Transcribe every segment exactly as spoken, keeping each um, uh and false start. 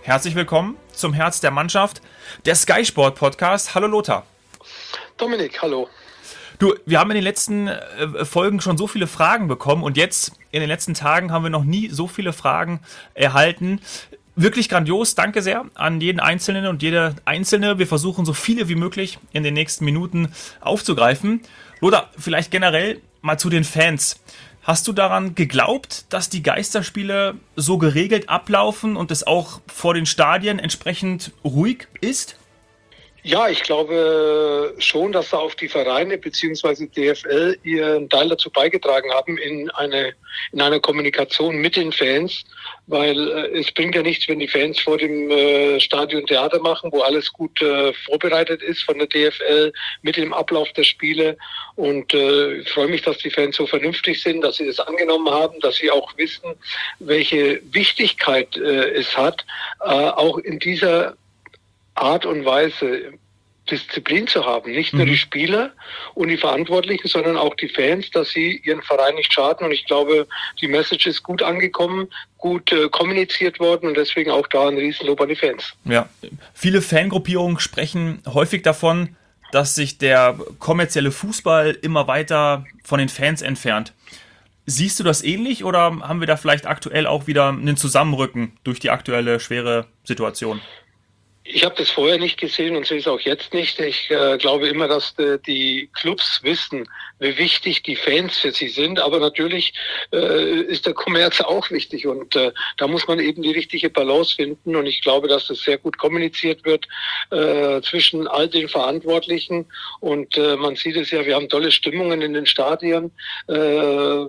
Herzlich willkommen zum Herz der Mannschaft, der Sky Sport Podcast. Hallo Lothar. Dominik, hallo. Du, wir haben in den letzten äh, Folgen schon so viele Fragen bekommen und jetzt in den letzten Tagen haben wir noch nie so viele Fragen erhalten. Wirklich grandios, danke sehr an jeden Einzelnen und jede Einzelne. Wir versuchen so viele wie möglich in den nächsten Minuten aufzugreifen. Lothar, vielleicht generell mal zu den Fans. Hast du daran geglaubt, dass die Geisterspiele so geregelt ablaufen und es auch vor den Stadien entsprechend ruhig ist? Ja, ich glaube schon, dass da auch die Vereine bzw. D F L ihren Teil dazu beigetragen haben in eine in einer Kommunikation mit den Fans, weil äh, es bringt ja nichts, wenn die Fans vor dem äh, Stadion Theater machen, wo alles gut äh, vorbereitet ist von der D F L mit dem Ablauf der Spiele. Und äh, ich freue mich, dass die Fans so vernünftig sind, dass sie das angenommen haben, dass sie auch wissen, welche Wichtigkeit äh, es hat, äh, auch in dieser Art und Weise Disziplin zu haben. Nicht nur die Spieler und die Verantwortlichen, sondern auch die Fans, dass sie ihren Verein nicht schaden. Und ich glaube, die Message ist gut angekommen, gut äh, kommuniziert worden und deswegen auch da ein Riesenlob an die Fans. Ja, viele Fangruppierungen sprechen häufig davon, dass sich der kommerzielle Fußball immer weiter von den Fans entfernt. Siehst du das ähnlich oder haben wir da vielleicht aktuell auch wieder einen Zusammenrücken durch die aktuelle schwere Situation? Ich habe das vorher nicht gesehen und sehe es auch jetzt nicht. Ich äh, glaube immer, dass äh, die Clubs wissen, wie wichtig die Fans für sie sind. Aber natürlich äh, ist der Kommerz auch wichtig und äh, da muss man eben die richtige Balance finden. Und ich glaube, dass das sehr gut kommuniziert wird äh, zwischen all den Verantwortlichen. Und äh, man sieht es ja, wir haben tolle Stimmungen in den Stadien. Äh,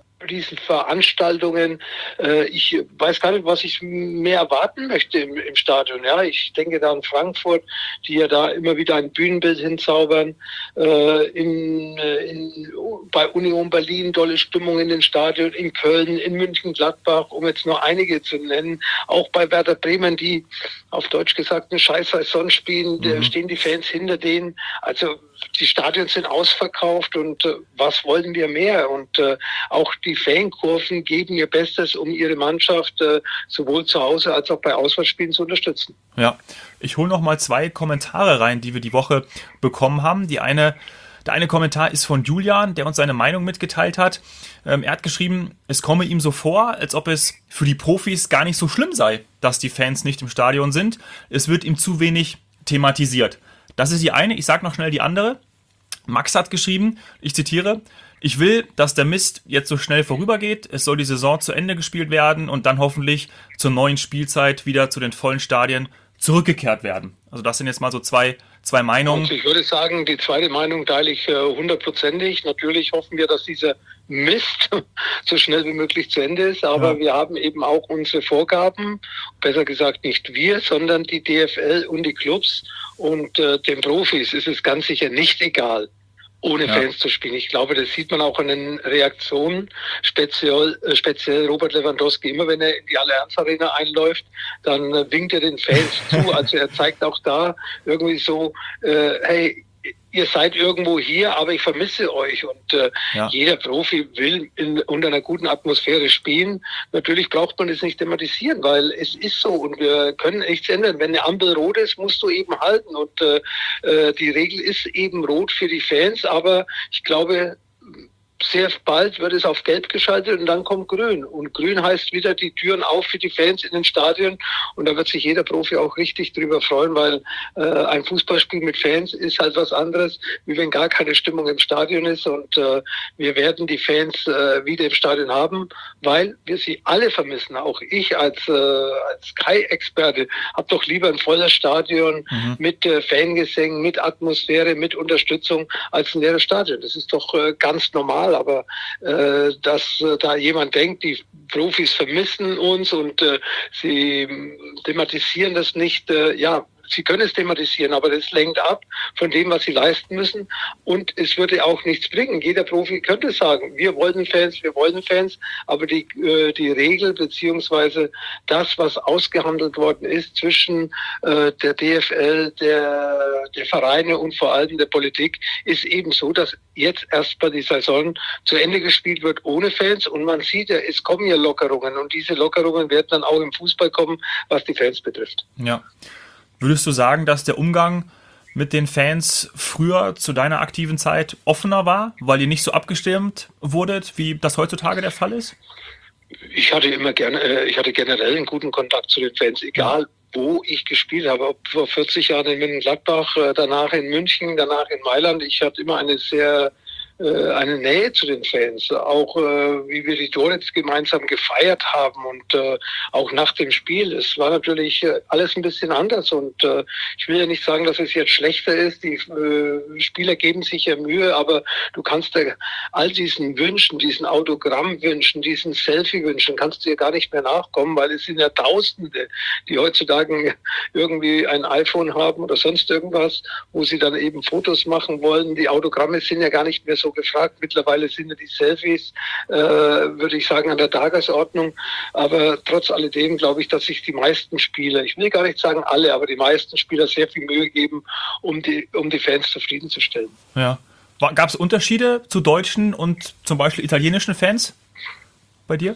Riesenveranstaltungen. Ich weiß gar nicht, was ich mehr erwarten möchte im, im Stadion. Ja, ich denke da an Frankfurt, die ja da immer wieder ein Bühnenbild hinzaubern. In, in, bei Union Berlin tolle Stimmung in den Stadien, in Köln, in München, Gladbach, um jetzt nur einige zu nennen. Auch bei Werder Bremen, die auf Deutsch gesagt eine scheiß Saison spielen, mhm. Da stehen die Fans hinter denen. Also die Stadien sind ausverkauft und äh, was wollen wir mehr? Und äh, auch die Fankurven geben ihr Bestes, um ihre Mannschaft äh, sowohl zu Hause als auch bei Auswärtsspielen zu unterstützen. Ja, ich hole noch mal zwei Kommentare rein, die wir die Woche bekommen haben. Die eine, der eine Kommentar ist von Julian, der uns seine Meinung mitgeteilt hat. Ähm, er hat geschrieben, es komme ihm so vor, als ob es für die Profis gar nicht so schlimm sei, dass die Fans nicht im Stadion sind. Es wird ihm zu wenig thematisiert. Das ist die eine, ich sage noch schnell die andere. Max hat geschrieben, ich zitiere, ich will, dass der Mist jetzt so schnell vorübergeht, es soll die Saison zu Ende gespielt werden und dann hoffentlich zur neuen Spielzeit wieder zu den vollen Stadien zurückgekehrt werden. Also das sind jetzt mal so zwei, zwei Meinungen. Und ich würde sagen, die zweite Meinung teile ich hundertprozentig. Natürlich hoffen wir, dass dieser Mist so schnell wie möglich zu Ende ist, aber ja. Wir haben eben auch unsere Vorgaben, besser gesagt nicht wir, sondern die D F L und die Clubs und äh, den Profis ist es ganz sicher nicht egal, ohne ja. Fans zu spielen. Ich glaube, das sieht man auch an den Reaktionen, speziell, äh, speziell Robert Lewandowski. Immer wenn er in die Allianz Arena einläuft, dann äh, winkt er den Fans zu. Also er zeigt auch da irgendwie so, äh, hey, ihr seid irgendwo hier, aber ich vermisse euch. Und äh, ja. jeder Profi will in, unter einer guten Atmosphäre spielen. Natürlich braucht man es nicht thematisieren, weil es ist so und wir können nichts ändern. Wenn eine Ampel rot ist, musst du eben halten. Und äh, die Regel ist eben rot für die Fans, aber ich glaube, sehr bald wird es auf Gelb geschaltet und dann kommt Grün. Und Grün heißt wieder die Türen auf für die Fans in den Stadien. Und da wird sich jeder Profi auch richtig drüber freuen, weil äh, ein Fußballspiel mit Fans ist halt was anderes, wie wenn gar keine Stimmung im Stadion ist. Und äh, wir werden die Fans äh, wieder im Stadion haben, weil wir sie alle vermissen. Auch ich als, äh, als Sky-Experte habe doch lieber ein volles Stadion mhm. mit äh, Fangesängen, mit Atmosphäre, mit Unterstützung als ein leeres Stadion. Das ist doch äh, ganz normal. Aber äh, dass äh, da jemand denkt, die Profis vermissen uns und äh, sie thematisieren das nicht, äh, ja, sie können es thematisieren, aber das lenkt ab von dem, was sie leisten müssen. Und es würde auch nichts bringen. Jeder Profi könnte sagen, wir wollen Fans, wir wollen Fans, aber die, äh, die Regel beziehungsweise das, was ausgehandelt worden ist zwischen äh, der D F L, der, der Vereine und vor allem der Politik, ist eben so, dass jetzt erstmal die Saison zu Ende gespielt wird ohne Fans. Und man sieht ja, es kommen ja Lockerungen. Und diese Lockerungen werden dann auch im Fußball kommen, was die Fans betrifft. Ja. Würdest du sagen, dass der Umgang mit den Fans früher zu deiner aktiven Zeit offener war, weil ihr nicht so abgestimmt wurdet, wie das heutzutage der Fall ist? Ich hatte immer gerne, ich hatte generell einen guten Kontakt zu den Fans, egal wo ich gespielt habe, ob vor vierzig Jahren in Mönchengladbach, danach in München, danach in Mailand. Ich hatte immer eine sehr eine Nähe zu den Fans, auch äh, wie wir die Tore gemeinsam gefeiert haben und äh, auch nach dem Spiel. Es war natürlich äh, alles ein bisschen anders und äh, ich will ja nicht sagen, dass es jetzt schlechter ist. Die äh, Spieler geben sich ja Mühe, aber du kannst ja all diesen Wünschen, diesen Autogrammwünschen, diesen Selfie-Wünschen, kannst du ja gar nicht mehr nachkommen, weil es sind ja Tausende, die heutzutage irgendwie ein iPhone haben oder sonst irgendwas, wo sie dann eben Fotos machen wollen. Die Autogramme sind ja gar nicht mehr so gefragt. Mittlerweile sind ja die Selfies, äh, würde ich sagen, an der Tagesordnung. Aber trotz alledem glaube ich, dass sich die meisten Spieler, ich will gar nicht sagen alle, aber die meisten Spieler sehr viel Mühe geben, um die, um die Fans zufriedenzustellen. Ja. Gab es Unterschiede zu deutschen und zum Beispiel italienischen Fans bei dir?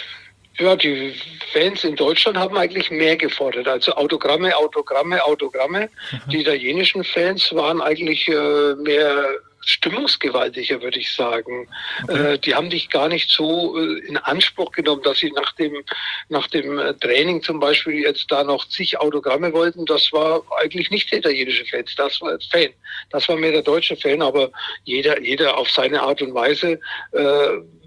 Ja, die Fans in Deutschland haben eigentlich mehr gefordert. Also Autogramme, Autogramme, Autogramme. Mhm. Die italienischen Fans waren eigentlich äh, mehr stimmungsgewaltiger, würde ich sagen. Okay. Äh, die haben dich gar nicht so äh, in Anspruch genommen, dass sie nach dem, nach dem äh, Training zum Beispiel jetzt da noch zig Autogramme wollten. Das war eigentlich nicht der italienische Fan, das war Fan. Das war mehr der deutsche Fan, aber jeder, jeder auf seine Art und Weise äh,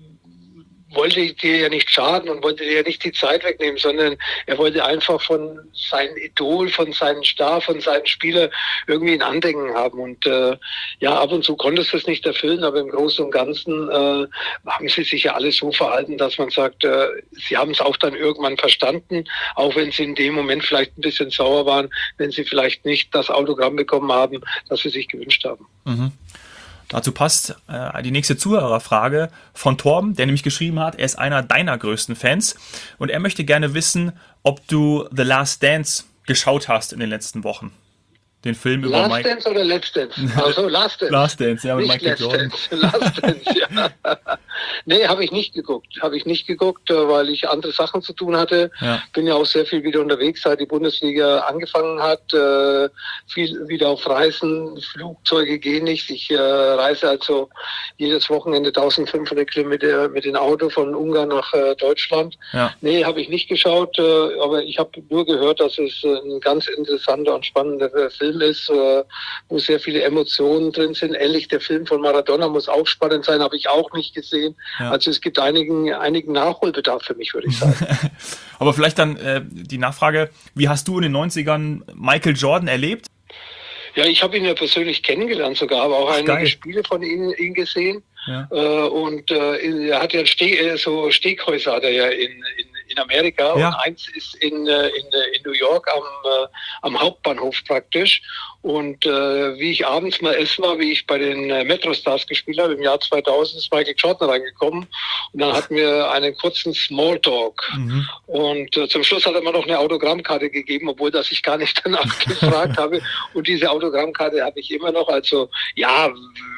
wollte dir ja nicht schaden und wollte dir ja nicht die Zeit wegnehmen, sondern er wollte einfach von seinem Idol, von seinem Star, von seinem Spieler irgendwie ein Andenken haben. Und äh, ja, ab und zu konntest du es nicht erfüllen, aber im Großen und Ganzen äh, haben sie sich ja alle so verhalten, dass man sagt, äh, sie haben es auch dann irgendwann verstanden, auch wenn sie in dem Moment vielleicht ein bisschen sauer waren, wenn sie vielleicht nicht das Autogramm bekommen haben, das sie sich gewünscht haben. Mhm. Dazu passt äh, die nächste Zuhörerfrage von Torben, der nämlich geschrieben hat, er ist einer deiner größten Fans und er möchte gerne wissen, ob du The Last Dance geschaut hast in den letzten Wochen. Den Film über Last Mike... Dance oder Let's Dance? Also Last Dance. Last Dance, ja, mit nicht Michael Jordan. Dance. Last Dance, ja. Nee, habe ich nicht geguckt. Habe ich nicht geguckt, weil ich andere Sachen zu tun hatte. Ja. Bin ja auch sehr viel wieder unterwegs, seit die Bundesliga angefangen hat. Äh, viel wieder auf Reisen. Flugzeuge gehen nicht. Ich äh, reise also jedes Wochenende eintausendfünfhundert Kilometer mit dem Auto von Ungarn nach äh, Deutschland. Ja. Nee, habe ich nicht geschaut. Äh, aber ich habe nur gehört, dass es äh, ein ganz interessanter und spannender äh, Film ist, äh, wo sehr viele Emotionen drin sind. Ähnlich der Film von Maradona muss auch spannend sein, habe ich auch nicht gesehen. Ja. Also es gibt einigen, einigen Nachholbedarf für mich, würde ich sagen. Aber vielleicht dann äh, die Nachfrage, wie hast du in den neunzigern Michael Jordan erlebt? Ja, ich habe ihn ja persönlich kennengelernt sogar, aber auch Ach, einige geil. Spiele von ihm, ihm gesehen. Ja. Äh, und äh, er hat ja Ste- so Steakhäuser hat er ja in, in, in Amerika ja. Und eins ist in, in, in New York am, äh, am Hauptbahnhof praktisch. Und äh, wie ich abends mal essen war, wie ich bei den äh, Metrostars gespielt habe, im Jahr zweitausend ist Michael Jordan reingekommen und dann hatten wir einen kurzen Smalltalk. Mhm. Und äh, zum Schluss hat er mir noch eine Autogrammkarte gegeben, obwohl das ich gar nicht danach gefragt habe. Und diese Autogrammkarte habe ich immer noch. Also ja,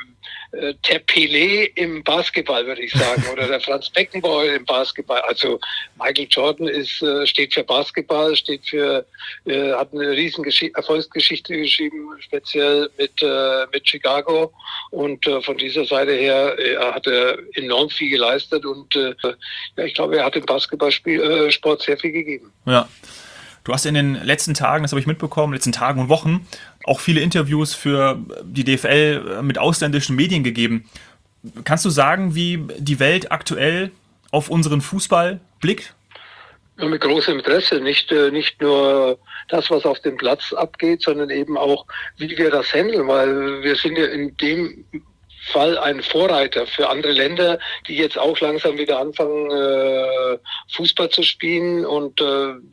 der Pelé im Basketball, würde ich sagen, oder der Franz Beckenbauer im Basketball. Also Michael Jordan ist, steht für Basketball, steht für, hat eine riesen Gesch- Erfolgsgeschichte geschrieben, speziell mit, mit Chicago. Und von dieser Seite her hat er enorm viel geleistet und ja, ich glaube, er hat dem Basketballsport sehr viel gegeben. Ja. Du hast in den letzten Tagen, das habe ich mitbekommen, letzten Tagen und Wochen auch viele Interviews für die D F L mit ausländischen Medien gegeben. Kannst du sagen, wie die Welt aktuell auf unseren Fußball blickt? Ja, mit großem Interesse. Nicht, nicht nur das, was auf dem Platz abgeht, sondern eben auch, wie wir das handeln, weil wir sind ja in dem Fall ein Vorreiter für andere Länder, die jetzt auch langsam wieder anfangen, Fußball zu spielen und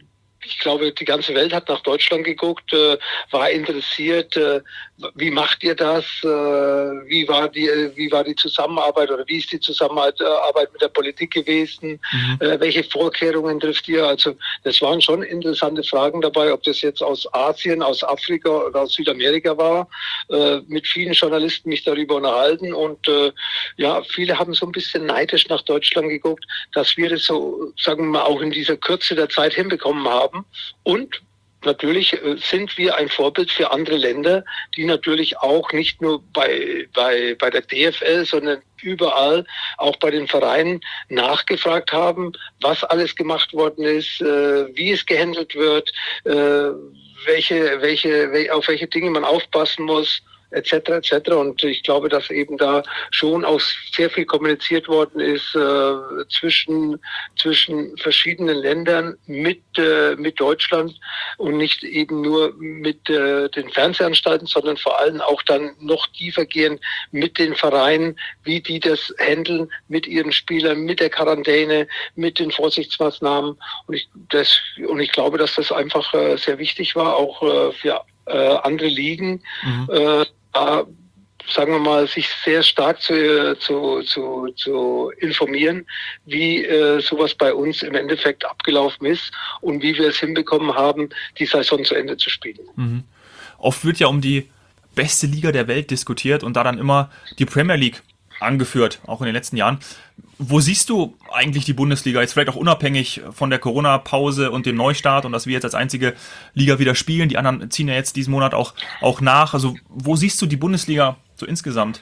ich glaube, die ganze Welt hat nach Deutschland geguckt, äh, war interessiert, äh, wie macht ihr das, äh, wie war die, wie war die Zusammenarbeit oder wie ist die Zusammenarbeit mit der Politik gewesen, mhm. äh, welche Vorkehrungen trifft ihr? Also das waren schon interessante Fragen dabei, ob das jetzt aus Asien, aus Afrika oder aus Südamerika war. Äh, mit vielen Journalisten mich darüber unterhalten und äh, ja, viele haben so ein bisschen neidisch nach Deutschland geguckt, dass wir das so, sagen wir mal, auch in dieser Kürze der Zeit hinbekommen haben. Und natürlich sind wir ein Vorbild für andere Länder, die natürlich auch nicht nur bei, bei, bei der D F L, sondern überall, auch bei den Vereinen, nachgefragt haben, was alles gemacht worden ist, äh, wie es gehandelt wird, äh, welche, welche, auf welche Dinge man aufpassen muss, et cetera et cetera. Und ich glaube, dass eben da schon auch sehr viel kommuniziert worden ist äh, zwischen zwischen verschiedenen Ländern mit äh, mit Deutschland und nicht eben nur mit äh, den Fernsehanstalten, sondern vor allem auch dann noch tiefer gehen mit den Vereinen, wie die das handeln mit ihren Spielern, mit der Quarantäne, mit den Vorsichtsmaßnahmen. Und ich das und ich glaube, dass das einfach äh, sehr wichtig war, auch äh, für äh, andere Ligen. Mhm. Äh, Äh, sagen wir mal, sich sehr stark zu, zu, zu, zu informieren, wie äh, sowas bei uns im Endeffekt abgelaufen ist und wie wir es hinbekommen haben, die Saison zu Ende zu spielen. Mhm. Oft wird ja um die beste Liga der Welt diskutiert und da dann immer die Premier League angeführt, auch in den letzten Jahren. Wo siehst du eigentlich die Bundesliga, jetzt vielleicht auch unabhängig von der Corona-Pause und dem Neustart und dass wir jetzt als einzige Liga wieder spielen, die anderen ziehen ja jetzt diesen Monat auch, auch nach. Also wo siehst du die Bundesliga so insgesamt?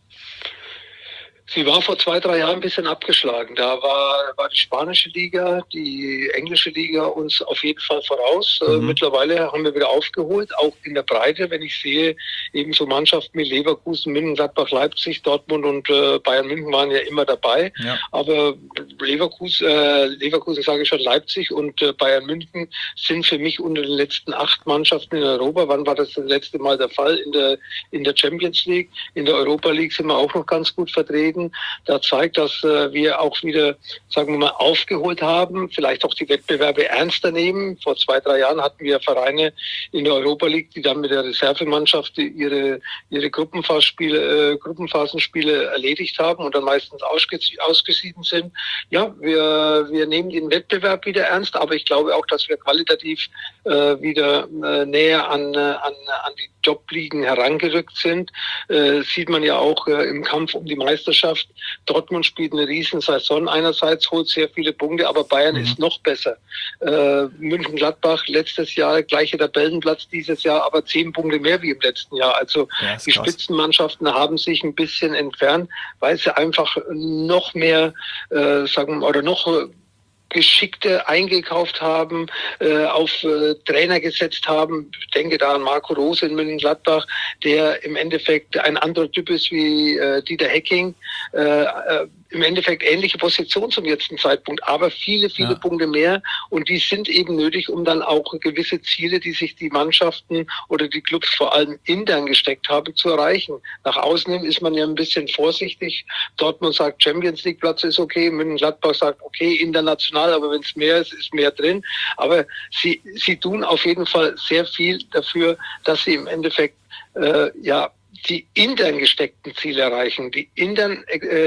Sie war vor zwei, drei Jahren ein bisschen abgeschlagen. Da war, war die spanische Liga, die englische Liga uns auf jeden Fall voraus. Mhm. Äh, mittlerweile haben wir wieder aufgeholt, auch in der Breite, wenn ich sehe, eben so Mannschaften wie Leverkusen, Mönchengladbach, Leipzig, Dortmund und äh, Bayern München waren ja immer dabei. Ja. Aber Leverkusen, äh, Leverkusen sage ich schon, Leipzig und äh, Bayern München sind für mich unter den letzten acht Mannschaften in Europa. Wann war das das letzte Mal der Fall? In der, in der Champions League, in der Europa League sind wir auch noch ganz gut vertreten. Da zeigt, dass äh, wir auch wieder, sagen wir mal, aufgeholt haben, vielleicht auch die Wettbewerbe ernster nehmen. Vor zwei, drei Jahren hatten wir Vereine in der Europa League, die dann mit der Reservemannschaft ihre ihre Gruppenphasenspiele, äh, Gruppenphasenspiele erledigt haben und dann meistens ausges- ausgeschieden sind. Ja, wir wir nehmen den Wettbewerb wieder ernst, aber ich glaube auch, dass wir qualitativ äh, wieder äh, näher an, äh, an an die Top-Ligen herangerückt sind. Äh, sieht man ja auch äh, im Kampf um die Meisterschaft. Dortmund spielt eine riesen Saison. Einerseits holt sehr viele Punkte, aber Bayern mhm. ist noch besser. Äh, Mönchengladbach letztes Jahr, gleicher Tabellenplatz dieses Jahr, aber zehn Punkte mehr wie im letzten Jahr. Also ja, die krass. Spitzenmannschaften haben sich ein bisschen entfernt, weil sie einfach noch mehr, äh, sagen oder noch Geschickte eingekauft haben, äh, auf äh, Trainer gesetzt haben. Ich denke da an Marco Rose in Mönchengladbach, der im Endeffekt ein anderer Typ ist wie äh, Dieter Hecking. Äh, äh, im Endeffekt ähnliche Position zum jetzigen Zeitpunkt, aber viele, viele ja. Punkte mehr. Und die sind eben nötig, um dann auch gewisse Ziele, die sich die Mannschaften oder die Clubs vor allem intern gesteckt haben, zu erreichen. Nach außen hin ist man ja ein bisschen vorsichtig. Dortmund sagt, Champions League Platz ist okay. Mönchengladbach sagt, okay, international, aber wenn es mehr ist, ist mehr drin. Aber sie, sie tun auf jeden Fall sehr viel dafür, dass sie im Endeffekt, äh, ja, die intern gesteckten Ziele erreichen. Die intern,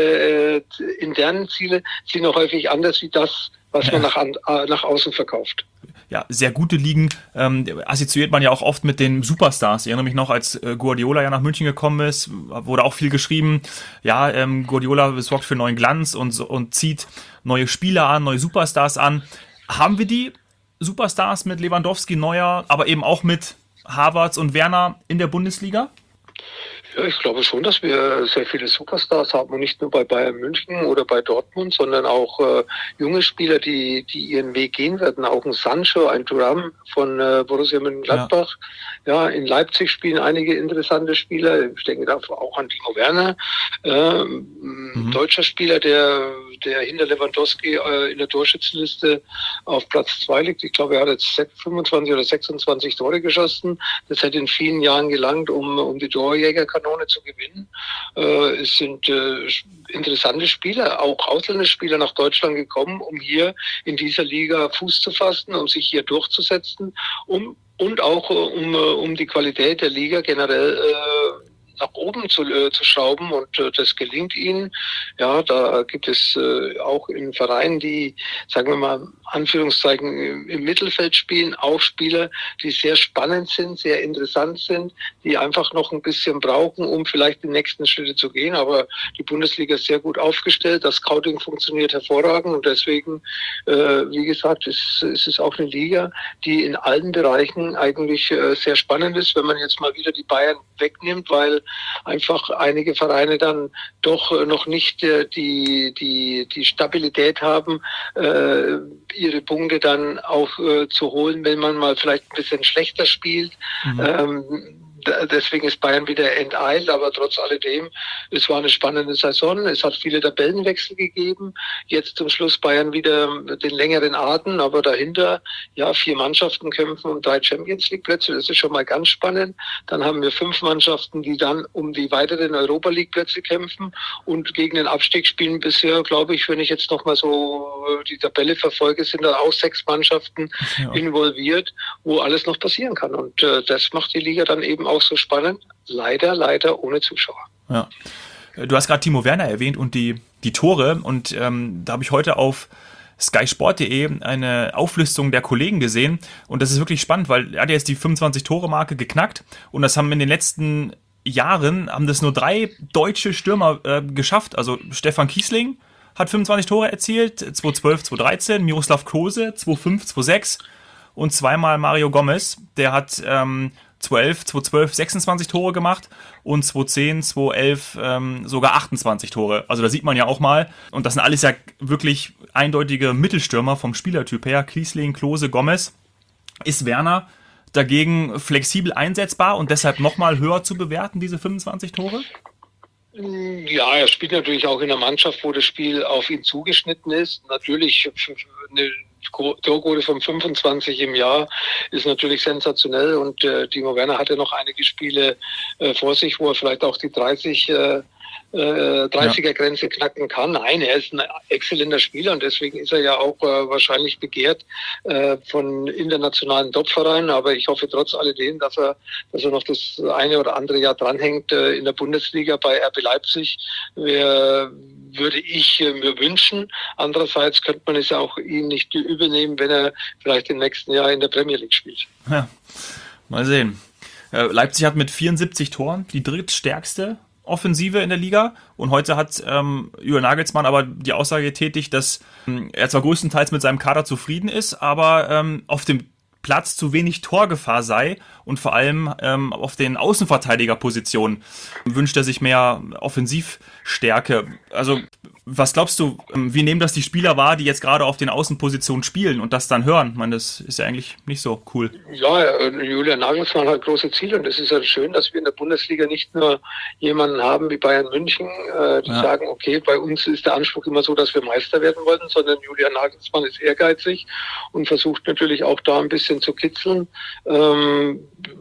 äh, internen Ziele sind noch häufig anders wie das, was ja. man nach, äh, nach außen verkauft. Ja, sehr gute Ligen ähm, assoziiert man ja auch oft mit den Superstars. Ich erinnere mich noch, als äh, Guardiola ja nach München gekommen ist, wurde auch viel geschrieben, ja, ähm, Guardiola sorgt für neuen Glanz und, und zieht neue Spieler an, neue Superstars an. Haben wir die Superstars mit Lewandowski, Neuer, aber eben auch mit Havertz und Werner in der Bundesliga? Ja, ich glaube schon, dass wir sehr viele Superstars haben und nicht nur bei Bayern München oder bei Dortmund, sondern auch äh, junge Spieler, die die ihren Weg gehen werden. Auch ein Sancho, ein Thuram von äh, Borussia Mönchengladbach. Ja. ja, in Leipzig spielen einige interessante Spieler. Ich denke da auch an Timo Werner, äh, mhm. deutscher Spieler, der der hinter Lewandowski äh, in der Torschützenliste auf Platz zwei liegt. Ich glaube, er hat jetzt fünfundzwanzig oder sechsundzwanzig Tore geschossen. Das hätte in vielen Jahren gelangt, um um die Torjägerkategorie Kanone zu gewinnen. Äh, es sind äh, interessante Spieler, auch ausländische Spieler nach Deutschland gekommen, um hier in dieser Liga Fuß zu fassen, um sich hier durchzusetzen, um und auch äh, um, um die Qualität der Liga generell äh, nach oben zu, äh, zu schrauben, und äh, das gelingt ihnen. Ja, da gibt es äh, auch in Vereinen, die, sagen wir mal, Anführungszeichen im, im Mittelfeld spielen, auch Spieler, die sehr spannend sind, sehr interessant sind, die einfach noch ein bisschen brauchen, um vielleicht die nächsten Schritte zu gehen. Aber die Bundesliga ist sehr gut aufgestellt, das Scouting funktioniert hervorragend, und deswegen, äh, wie gesagt, ist, ist es auch eine Liga, die in allen Bereichen eigentlich äh, sehr spannend ist, wenn man jetzt mal wieder die Bayern wegnimmt, weil einfach einige Vereine dann doch noch nicht äh, die, die, die Stabilität haben, äh, ihre Punkte dann auch äh, zu holen, wenn man mal vielleicht ein bisschen schlechter spielt. Mhm. Ähm, Deswegen ist Bayern wieder enteilt, aber trotz alledem, es war eine spannende Saison. Es hat viele Tabellenwechsel gegeben. Jetzt zum Schluss Bayern wieder den längeren Atem, aber dahinter, ja, vier Mannschaften kämpfen um drei Champions-League-Plätze. Das ist schon mal ganz spannend. Dann haben wir fünf Mannschaften, die dann um die weiteren Europa-League-Plätze kämpfen und gegen den Abstieg spielen. Bisher, glaube ich, wenn ich jetzt noch mal so die Tabelle verfolge, sind da auch sechs Mannschaften ja. involviert, wo alles noch passieren kann. Und äh, das macht die Liga dann eben auch so spannend. Leider, leider ohne Zuschauer. Ja. Du hast gerade Timo Werner erwähnt und die, die Tore. Und ähm, da habe ich heute auf sky sport punkt de eine Auflistung der Kollegen gesehen. Und das ist wirklich spannend, weil er hat jetzt die fünfundzwanzig-Tore-Marke geknackt. Und das haben in den letzten Jahren, haben das nur drei deutsche Stürmer äh, geschafft. Also Stefan Kiesling hat fünfundzwanzig Tore erzielt, zweitausendzwölf, zweitausenddreizehn. Miroslav Klose, zweitausendfünf, zweitausendsechs. Und zweimal Mario Gomez, der hat ähm, zweitausendelf, zweitausendzwölf sechsundzwanzig Tore gemacht und zweitausendzehn, zweitausendelf ähm, sogar achtundzwanzig Tore. Also da sieht man ja auch mal, und das sind alles ja wirklich eindeutige Mittelstürmer vom Spielertyp her, Kiesling, Klose, Gomez. Ist Werner dagegen flexibel einsetzbar und deshalb nochmal höher zu bewerten, diese fünfundzwanzig Tore? Ja, er spielt natürlich auch in einer Mannschaft, wo das Spiel auf ihn zugeschnitten ist. Natürlich eine Torquote von fünfundzwanzig im Jahr ist natürlich sensationell, und äh, Timo Werner hatte noch einige Spiele äh, vor sich, wo er vielleicht auch die dreißig äh, dreißiger-Grenze knacken kann. Nein, er ist ein exzellenter Spieler, und deswegen ist er ja auch äh, wahrscheinlich begehrt äh, von internationalen Top-Vereinen. Aber ich hoffe trotz alledem, dass er, dass er noch das eine oder andere Jahr dranhängt äh, in der Bundesliga bei R B Leipzig. Wär, würde ich äh, mir wünschen. Andererseits könnte man es ja auch ihm nicht übel nehmen, wenn er vielleicht im nächsten Jahr in der Premier League spielt. Ja, mal sehen. Äh, Leipzig hat mit vierundsiebzig Toren die drittstärkste Offensive in der Liga, und heute hat ähm, Julian Nagelsmann aber die Aussage getätigt, dass ähm, er zwar größtenteils mit seinem Kader zufrieden ist, aber ähm, auf dem Platz zu wenig Torgefahr sei, und vor allem ähm, auf den Außenverteidigerpositionen wünscht er sich mehr Offensivstärke. Also was glaubst du, wie nehmen das die Spieler wahr, die jetzt gerade auf den Außenpositionen spielen und das dann hören? Ich meine, das ist ja eigentlich nicht so cool. Ja, Julian Nagelsmann hat große Ziele, und es ist ja schön, dass wir in der Bundesliga nicht nur jemanden haben wie Bayern München, äh, die ja. sagen, okay, bei uns ist der Anspruch immer so, dass wir Meister werden wollen, sondern Julian Nagelsmann ist ehrgeizig und versucht natürlich auch da ein bisschen zu kitzeln. Ähm,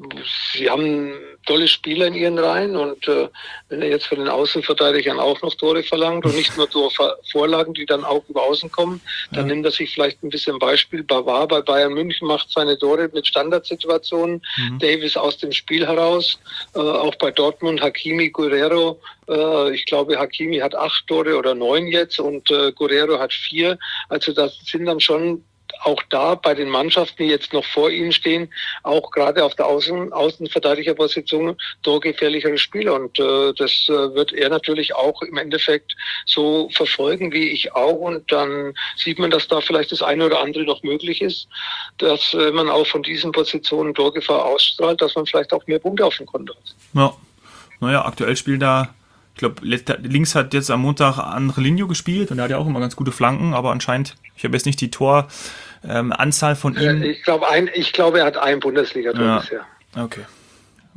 sie haben tolle Spieler in ihren Reihen, und äh, wenn er jetzt von den Außenverteidigern auch noch Tore verlangt und nicht nur Torvorlagen, die dann auch über Außen kommen, dann ja. nimmt er sich vielleicht ein bisschen Beispiel. Bavard bei Bayern München macht seine Tore mit Standardsituationen, mhm. Davis aus dem Spiel heraus, äh, auch bei Dortmund Hakimi, Guerrero, äh, ich glaube Hakimi hat acht Tore oder neun jetzt, und äh, Guerrero hat vier, also das sind dann schon auch da bei den Mannschaften, die jetzt noch vor ihnen stehen, auch gerade auf der Außen, Außenverteidigerposition torgefährlichere Spieler. Und äh, das äh, wird er natürlich auch im Endeffekt so verfolgen, wie ich auch. Und dann sieht man, dass da vielleicht das eine oder andere noch möglich ist, dass äh, man auch von diesen Positionen Torgefahr ausstrahlt, dass man vielleicht auch mehr Punkte auf dem Konto hat. Ja, naja, aktuell spielt da, ich glaube, links hat jetzt am Montag Angelino gespielt, und der hat ja auch immer ganz gute Flanken, aber anscheinend, ich habe jetzt nicht die Toranzahl ähm, von ihm. Ich glaube, ein, ich glaube, er hat ein Bundesliga-Tor ja. bisher. Okay.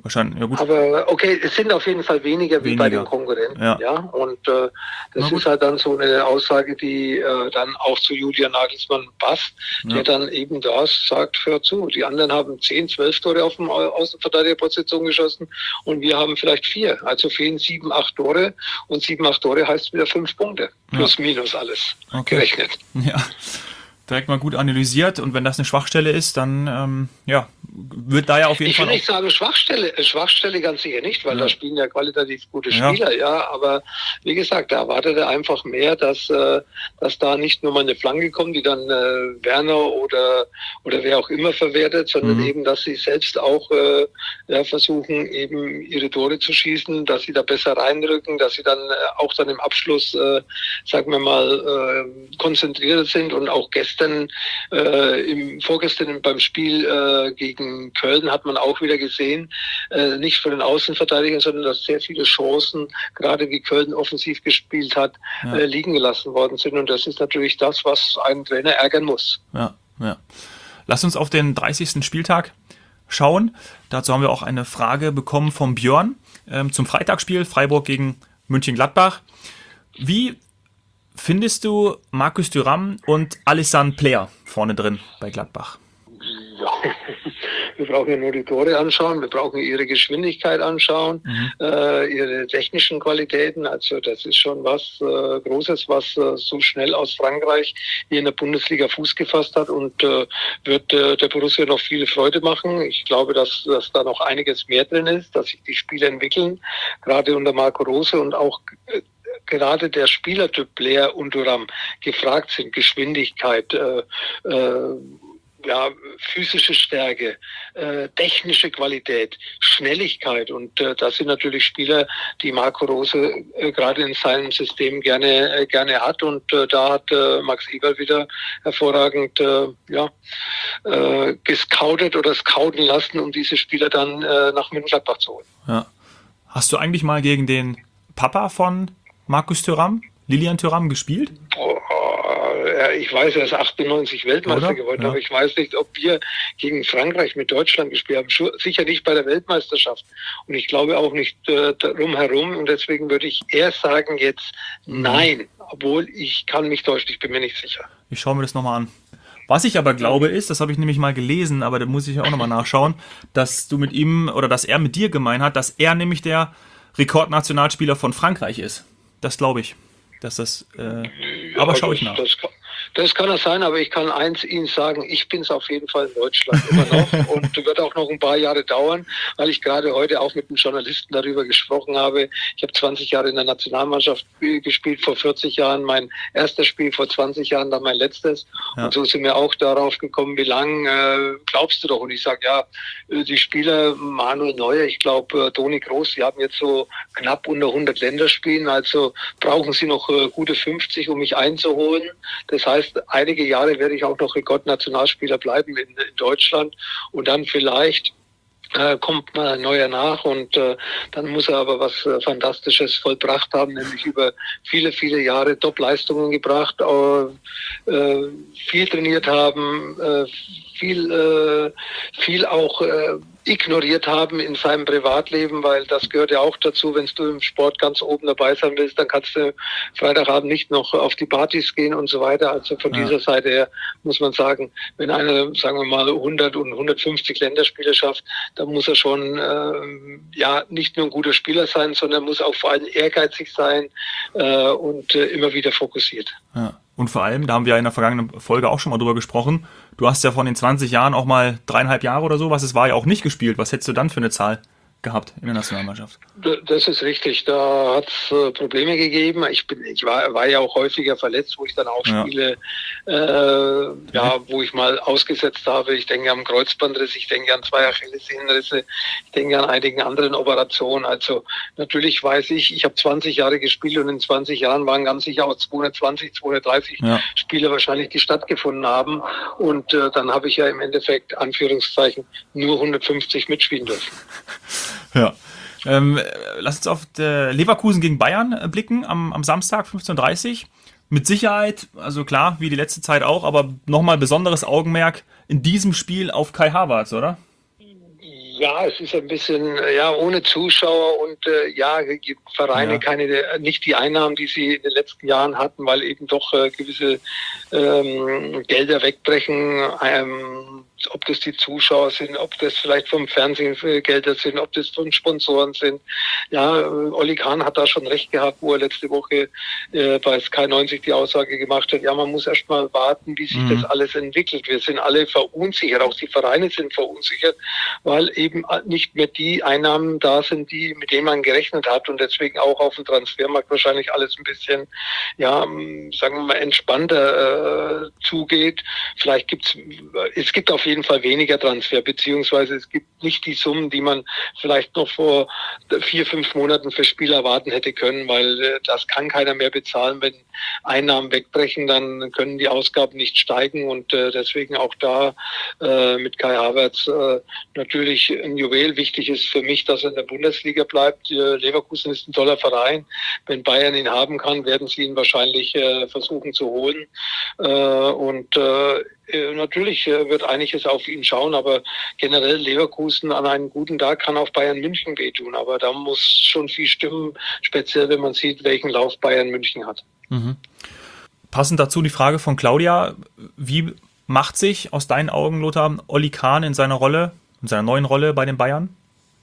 Wahrscheinlich, ja gut. Aber okay, es sind auf jeden Fall weniger wie Weniger. bei den Konkurrenten. Ja. Ja. Und äh, das Na ist halt dann so eine Aussage, die äh, dann auch zu Julian Nagelsmann passt, Ja. der dann eben das sagt, hör zu, die anderen haben zehn, zwölf Tore auf dem Au- Außenverteidigerposition geschossen und wir haben vielleicht vier. Also fehlen sieben, acht Tore und sieben, acht Tore heißt wieder fünf Punkte. Plus, minus alles Okay. gerechnet. Ja, direkt mal gut analysiert und wenn das eine Schwachstelle ist, dann ähm, ja, wird da ja auf jeden Ich Fall will nicht sagen Schwachstelle, äh, Schwachstelle ganz sicher nicht, weil Ja. da spielen ja qualitativ gute Ja. Spieler, ja, aber wie gesagt, da erwartet er einfach mehr, dass, äh, dass da nicht nur mal eine Flanke kommt, die dann äh, Werner oder, oder wer auch immer verwertet, sondern Mhm. eben, dass sie selbst auch äh, ja, versuchen, eben ihre Tore zu schießen, dass sie da besser reinrücken, dass sie dann äh, auch dann im Abschluss, äh, sagen wir mal, äh, konzentriert sind und auch gestern, äh, im vorgestern beim Spiel äh, gegen Köln hat man auch wieder gesehen, äh, nicht von den Außenverteidigern, sondern dass sehr viele Chancen, gerade wie Köln offensiv gespielt hat, Ja. äh, liegen gelassen worden sind. Und das ist natürlich das, was einen Trainer ärgern muss. Ja, ja. Lass uns auf den dreißigsten Spieltag schauen. Dazu haben wir auch eine Frage bekommen vom Björn ähm, zum Freitagsspiel Freiburg gegen Mönchengladbach. Wie findest du Marcus Thuram und Alessandro Player vorne drin bei Gladbach? Ja, wir brauchen ja nur die Tore anschauen, wir brauchen ihre Geschwindigkeit anschauen, Mhm. äh, ihre technischen Qualitäten. Also das ist schon was äh, Großes, was äh, so schnell aus Frankreich hier in der Bundesliga Fuß gefasst hat und äh, wird äh, der Borussia noch viele Freude machen. Ich glaube, dass, dass da noch einiges mehr drin ist, dass sich die Spieler entwickeln, gerade unter Marco Rose und auch äh, gerade der Spielertyp Blair und Thuram gefragt sind, Geschwindigkeit, äh, äh, ja, physische Stärke, äh, technische Qualität, Schnelligkeit und äh, das sind natürlich Spieler, die Marco Rose äh, gerade in seinem System gerne äh, gerne hat und äh, da hat äh, Max Eberl wieder hervorragend äh, ja, äh, gescoutet oder scouten lassen, um diese Spieler dann äh, nach Mönchengladbach zu holen. Ja. Hast du eigentlich mal gegen den Papa von Marcus Thuram, Lilian Thuram, gespielt? Oh, ja, ich weiß, er ist achtundneunzig Weltmeister Oder? geworden, Ja. aber ich weiß nicht, ob wir gegen Frankreich mit Deutschland gespielt haben. Schu- Sicher nicht bei der Weltmeisterschaft. Und ich glaube auch nicht äh, drumherum. Und deswegen würde ich eher sagen jetzt nein. Obwohl ich kann mich täuschen, ich bin mir nicht sicher. Ich schaue mir das nochmal an. Was ich aber glaube ist, das habe ich nämlich mal gelesen, aber da muss ich auch nochmal nachschauen, dass du mit ihm oder dass er mit dir gemeint hat, dass er nämlich der Rekordnationalspieler von Frankreich ist. Das glaube ich. Dass das, äh, aber Ja, schaue ich das, nach. Das kann, das kann das sein, aber ich kann eins Ihnen sagen, ich bin es auf jeden Fall in Deutschland immer noch und wird auch noch ein paar Jahre dauern, weil ich gerade heute auch mit einem Journalisten darüber gesprochen habe. Ich habe zwanzig Jahre in der Nationalmannschaft gespielt, vor vierzig Jahren mein erstes Spiel, vor zwanzig Jahren dann mein letztes. Ja. Und so sind wir auch darauf gekommen, wie lang äh, glaubst du doch? Und ich sage, ja, äh, die Spieler, Manuel Neuer, ich glaube, äh, Toni Kroos, die haben jetzt so knapp unter hundert Länderspielen, also brauchen sie noch äh, gute fünfzig, um mich einzuholen. Das heißt, einige Jahre werde ich auch noch Rekordnationalspieler bleiben in, in Deutschland und dann vielleicht äh, kommt mal ein neuer nach und äh, dann muss er aber was äh, Fantastisches vollbracht haben, nämlich über viele, viele Jahre Top-Leistungen gebracht, äh, äh, viel trainiert haben, äh, viel, äh, viel auch äh, ignoriert haben in seinem Privatleben, weil das gehört ja auch dazu, wenn du im Sport ganz oben dabei sein willst, dann kannst du Freitagabend nicht noch auf die Partys gehen und so weiter. Also von Ja. dieser Seite her muss man sagen, wenn einer, sagen wir mal, hundert und hundertfünfzig Länderspiele schafft, dann muss er schon äh, ja nicht nur ein guter Spieler sein, sondern muss auch vor allem ehrgeizig sein äh, und äh, immer wieder fokussiert. Ja. Und vor allem, da haben wir ja in der vergangenen Folge auch schon mal drüber gesprochen, du hast ja von den zwanzig Jahren auch mal dreieinhalb Jahre oder so, was es war, ja auch nicht gespielt. Was hättest du dann für eine Zahl gehabt in der Nationalmannschaft? Das ist richtig. Da hat es äh, Probleme gegeben. Ich bin, ich war, war ja auch häufiger verletzt, wo ich dann auch Ja. Spiele, äh, ja, wo ich mal ausgesetzt habe. Ich denke an Kreuzbandriss, ich denke an zwei Achillessehnenrisse, ich denke an einigen anderen Operationen. Also natürlich weiß ich, ich habe zwanzig Jahre gespielt und in zwanzig Jahren waren ganz sicher auch zweihundertzwanzig, zweihundertdreißig Ja. Spiele wahrscheinlich, die stattgefunden haben. Und äh, dann habe ich ja im Endeffekt, Anführungszeichen, nur hundertfünfzig mitspielen dürfen. Ja. Ähm, lass uns auf äh, Leverkusen gegen Bayern äh, blicken am, am Samstag fünfzehn Uhr dreißig. Mit Sicherheit, also klar, wie die letzte Zeit auch, aber nochmal besonderes Augenmerk in diesem Spiel auf Kai Havertz, oder? Ja, es ist ein bisschen, ja, ohne Zuschauer und äh, ja, die Vereine Ja. keine, nicht die Einnahmen, die sie in den letzten Jahren hatten, weil eben doch äh, gewisse ähm, Gelder wegbrechen. Ähm, ob das die Zuschauer sind, ob das vielleicht vom Fernsehen Gelder sind, ob das von Sponsoren sind. Ja, äh, Oli Kahn hat da schon recht gehabt, wo er letzte Woche äh, bei Sky neunzig die Aussage gemacht hat, ja, man muss erst mal warten, wie sich Mhm. das alles entwickelt. Wir sind alle verunsichert, auch die Vereine sind verunsichert, weil eben nicht mehr die Einnahmen da sind, die, mit denen man gerechnet hat und deswegen auch auf dem Transfermarkt wahrscheinlich alles ein bisschen, ja, sagen wir mal, entspannter äh, zugeht. Vielleicht gibt's, es gibt auf jeden Fall weniger Transfer, beziehungsweise es gibt nicht die Summen, die man vielleicht noch vor vier, fünf Monaten für Spieler erwarten hätte können, weil äh, das kann keiner mehr bezahlen. Wenn Einnahmen wegbrechen, dann können die Ausgaben nicht steigen und äh, deswegen auch da äh, mit Kai Havertz äh, natürlich ein Juwel. Wichtig ist für mich, dass er in der Bundesliga bleibt. Äh, Leverkusen ist ein toller Verein. Wenn Bayern ihn haben kann, werden sie ihn wahrscheinlich äh, versuchen zu holen. Äh, und äh, natürlich äh, wird einiges auf ihn schauen, aber generell Leverkusen an einem guten Tag kann auch Bayern München wehtun. Aber da muss schon viel stimmen, speziell wenn man sieht, welchen Lauf Bayern München hat. Mhm. Passend dazu die Frage von Claudia, wie macht sich aus deinen Augen, Lothar, Oli Kahn in seiner Rolle, in seiner neuen Rolle bei den Bayern?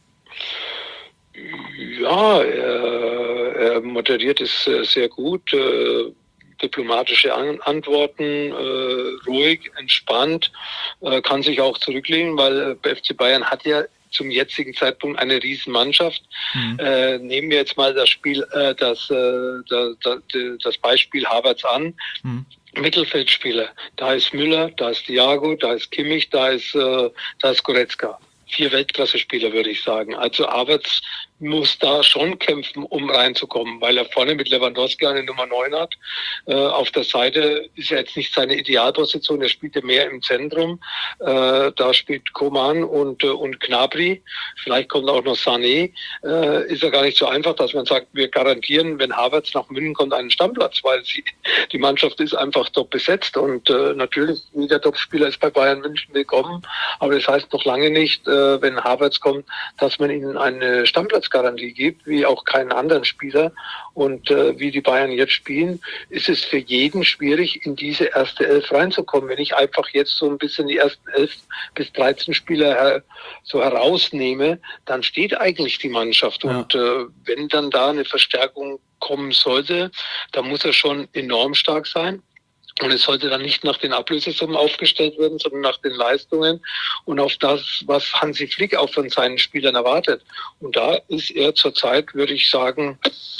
Ja, er, er moderiert es sehr gut, äh, diplomatische An- Antworten, äh, ruhig, entspannt, äh, kann sich auch zurücklehnen, weil der F C Bayern hat ja zum jetzigen Zeitpunkt eine Riesenmannschaft. Mhm. Äh, nehmen wir jetzt mal das Spiel, äh, das, äh, das, das, das Beispiel Havertz an. Mhm. Mittelfeldspieler, da ist Müller, da ist Thiago, da ist Kimmich, da ist, äh, da ist Goretzka. Vier Weltklasse-Spieler, würde ich sagen. Also Havertz muss da schon kämpfen, um reinzukommen, weil er vorne mit Lewandowski eine Nummer neun hat. Äh, auf der Seite ist er jetzt nicht seine Idealposition, er spielte mehr im Zentrum. Äh, da spielt Coman und, äh, und Gnabry. Vielleicht kommt auch noch Sané. Äh, ist ja gar nicht so einfach, dass man sagt, wir garantieren, wenn Havertz nach München kommt, einen Stammplatz, weil sie, die Mannschaft ist einfach top besetzt und äh, natürlich, jeder Topspieler ist bei Bayern München willkommen, aber das heißt noch lange nicht, äh, wenn Havertz kommt, dass man ihnen eine Stammplatz Garantie gibt, wie auch keinen anderen Spieler. Und äh, wie die Bayern jetzt spielen, ist es für jeden schwierig, in diese erste Elf reinzukommen. Wenn ich einfach jetzt so ein bisschen die ersten elf bis dreizehn Spieler her so herausnehme, dann steht eigentlich die Mannschaft. Ja. Und äh, wenn dann da eine Verstärkung kommen sollte, dann muss er schon enorm stark sein. Und es sollte dann nicht nach den Ablösesummen aufgestellt werden, sondern nach den Leistungen und auf das, was Hansi Flick auch von seinen Spielern erwartet. Und da ist er zurzeit, würde ich sagen,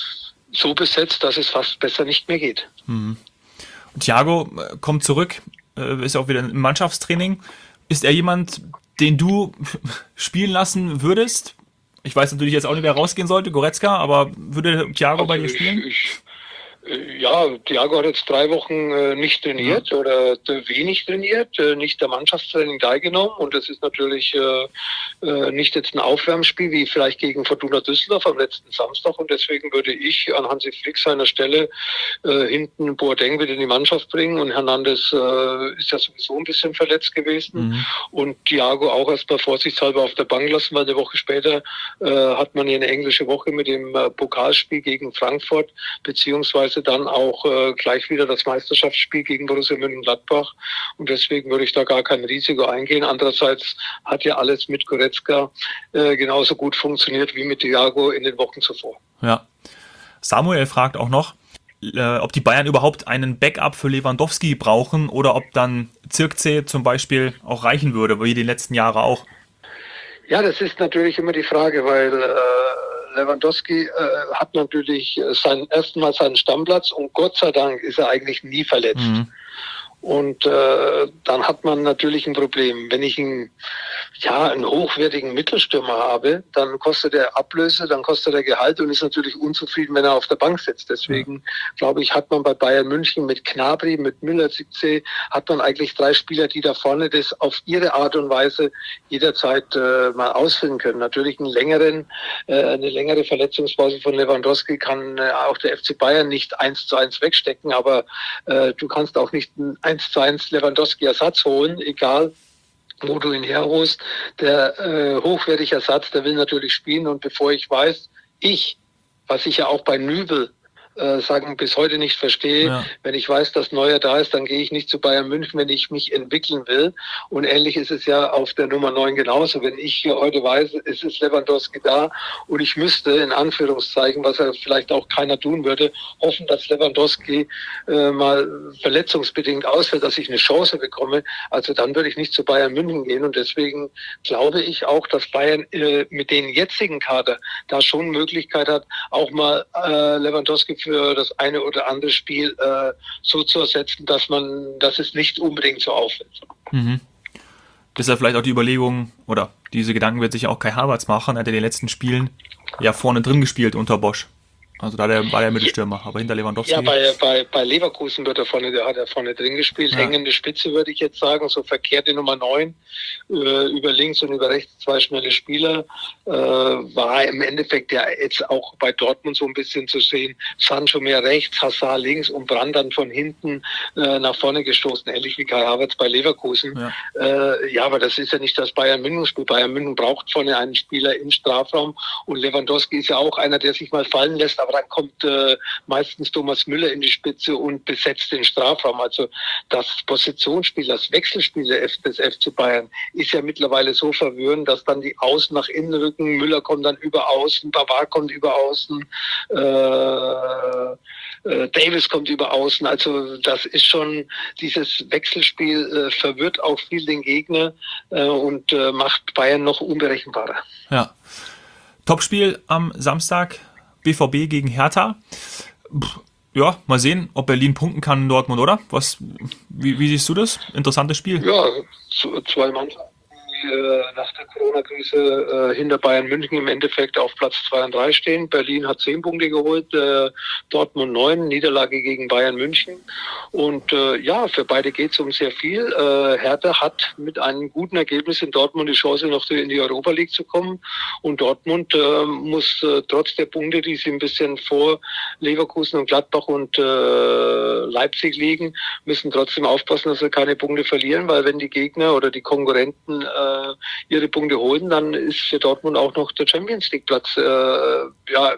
so besetzt, dass es fast besser nicht mehr geht. Mhm. Thiago kommt zurück, ist auch wieder im Mannschaftstraining. Ist er jemand, den du spielen lassen würdest? Ich weiß natürlich jetzt auch nicht, wer rausgehen sollte, Goretzka, aber würde Thiago also bei dir spielen? Ich, ich Ja, Thiago hat jetzt drei Wochen äh, nicht trainiert ja. oder äh, wenig trainiert, äh, nicht der Mannschaftstraining teilgenommen und das ist natürlich äh, äh, nicht jetzt ein Aufwärmspiel wie vielleicht gegen Fortuna Düsseldorf am letzten Samstag und deswegen würde ich an Hansi Flick seiner Stelle äh, hinten Boateng wieder in die Mannschaft bringen und Hernandez äh, ist ja sowieso ein bisschen verletzt gewesen mhm. und Thiago auch erstmal vorsichtshalber auf der Bank lassen, weil eine Woche später äh, hat man hier eine englische Woche mit dem äh, Pokalspiel gegen Frankfurt beziehungsweise dann auch äh, gleich wieder das Meisterschaftsspiel gegen Borussia Mönchengladbach und deswegen würde ich da gar kein Risiko eingehen. Andererseits hat ja alles mit Goretzka äh, genauso gut funktioniert wie mit Thiago in den Wochen zuvor. Ja. Samuel fragt auch noch, äh, ob die Bayern überhaupt einen Backup für Lewandowski brauchen oder ob dann Zirkzee zum Beispiel auch reichen würde, wie die letzten Jahre auch. Ja, das ist natürlich immer die Frage, weil äh, Lewandowski äh, hat natürlich sein ersten Mal seinen Stammplatz und Gott sei Dank ist er eigentlich nie verletzt. Mhm. Und äh, dann hat man natürlich ein Problem. Wenn ich einen, ja, einen hochwertigen Mittelstürmer habe, dann kostet er Ablöse, dann kostet er Gehalt und ist natürlich unzufrieden, wenn er auf der Bank sitzt. Deswegen, ja. glaube ich, hat man bei Bayern München mit Gnabry, mit Müller, Zirkzee, hat man eigentlich drei Spieler, die da vorne das auf ihre Art und Weise jederzeit äh, mal ausfüllen können. Natürlich einen längeren, äh, eine längere Verletzungspause von Lewandowski kann äh, auch der F C Bayern nicht eins zu eins wegstecken, aber äh, du kannst auch nicht ein eins zu eins Lewandowski-Ersatz holen, egal wo du ihn herholst. Der äh, hochwertige Ersatz, der will natürlich spielen. Und bevor ich weiß, ich, was ich ja auch bei Nübel äh, sagen bis heute nicht verstehe, ja. Wenn ich weiß, dass Neuer da ist, dann gehe ich nicht zu Bayern München, wenn ich mich entwickeln will. Und ähnlich ist es ja auf der Nummer neun genauso. Wenn ich heute weiß, es ist Lewandowski da und ich müsste, in Anführungszeichen, was ja vielleicht auch keiner tun würde, hoffen, dass Lewandowski äh, mal verletzungsbedingt ausfällt, dass ich eine Chance bekomme, also dann würde ich nicht zu Bayern München gehen. Und deswegen glaube ich auch, dass Bayern äh, mit den jetzigen Kader da schon Möglichkeit hat, auch mal äh, Lewandowski für das eine oder andere Spiel äh, so zu ersetzen, dass man, dass es nicht unbedingt so auffällt. Mhm. Das ist ja vielleicht auch die Überlegung, oder diese Gedanken wird sich auch Kai Havertz machen. Er hat in den letzten Spielen ja vorne drin gespielt unter Bosch. Also da der, war der Mittelstürmer, aber hinter Lewandowski. Ja, bei, bei, bei Leverkusen wird er vorne, der hat er vorne drin gespielt. Ja. Hängende Spitze würde ich jetzt sagen, so verkehrte Nummer neun, äh, über links und über rechts zwei schnelle Spieler. Äh, war im Endeffekt ja jetzt auch bei Dortmund so ein bisschen zu sehen. Sancho mehr rechts, Hazard links und Brandt dann von hinten äh, nach vorne gestoßen, ähnlich wie Kai Havertz bei Leverkusen. Ja. Äh, ja, aber das ist ja nicht das Bayern München-Spiel. Bayern München braucht vorne einen Spieler im Strafraum und Lewandowski ist ja auch einer, der sich mal fallen lässt, aber dann kommt äh, meistens Thomas Müller in die Spitze und besetzt den Strafraum. Also das Positionsspiel, das Wechselspiel des F C Bayern ist ja mittlerweile so verwirrend, dass dann die Außen nach innen rücken, Müller kommt dann über Außen, Pavard kommt über Außen, äh, äh, Davis kommt über Außen. Also das ist schon, dieses Wechselspiel äh, verwirrt auch viel den Gegner äh, und äh, macht Bayern noch unberechenbarer. Ja. Topspiel am Samstag. B V B gegen Hertha. Ja, mal sehen, ob Berlin punkten kann in Dortmund, oder? Was, wie, wie siehst du das? Interessantes Spiel. Ja, zwei Mannschaften, die äh, nach der Corona-Krise äh, hinter Bayern München im Endeffekt auf Platz zwei und drei stehen. Berlin hat zehn Punkte geholt, äh, Dortmund neun, Niederlage gegen Bayern München. Und äh, ja, für beide geht es um sehr viel. Äh, Hertha hat mit einem guten Ergebnis in Dortmund die Chance, noch in die Europa League zu kommen. Und Dortmund äh, muss äh, trotz der Punkte, die sie ein bisschen vor Leverkusen und Gladbach und äh, Leipzig liegen, müssen trotzdem aufpassen, dass sie keine Punkte verlieren, weil wenn die Gegner oder die Konkurrenten äh, ihre Punkte holen, dann ist für Dortmund auch noch der Champions League Platz äh, ja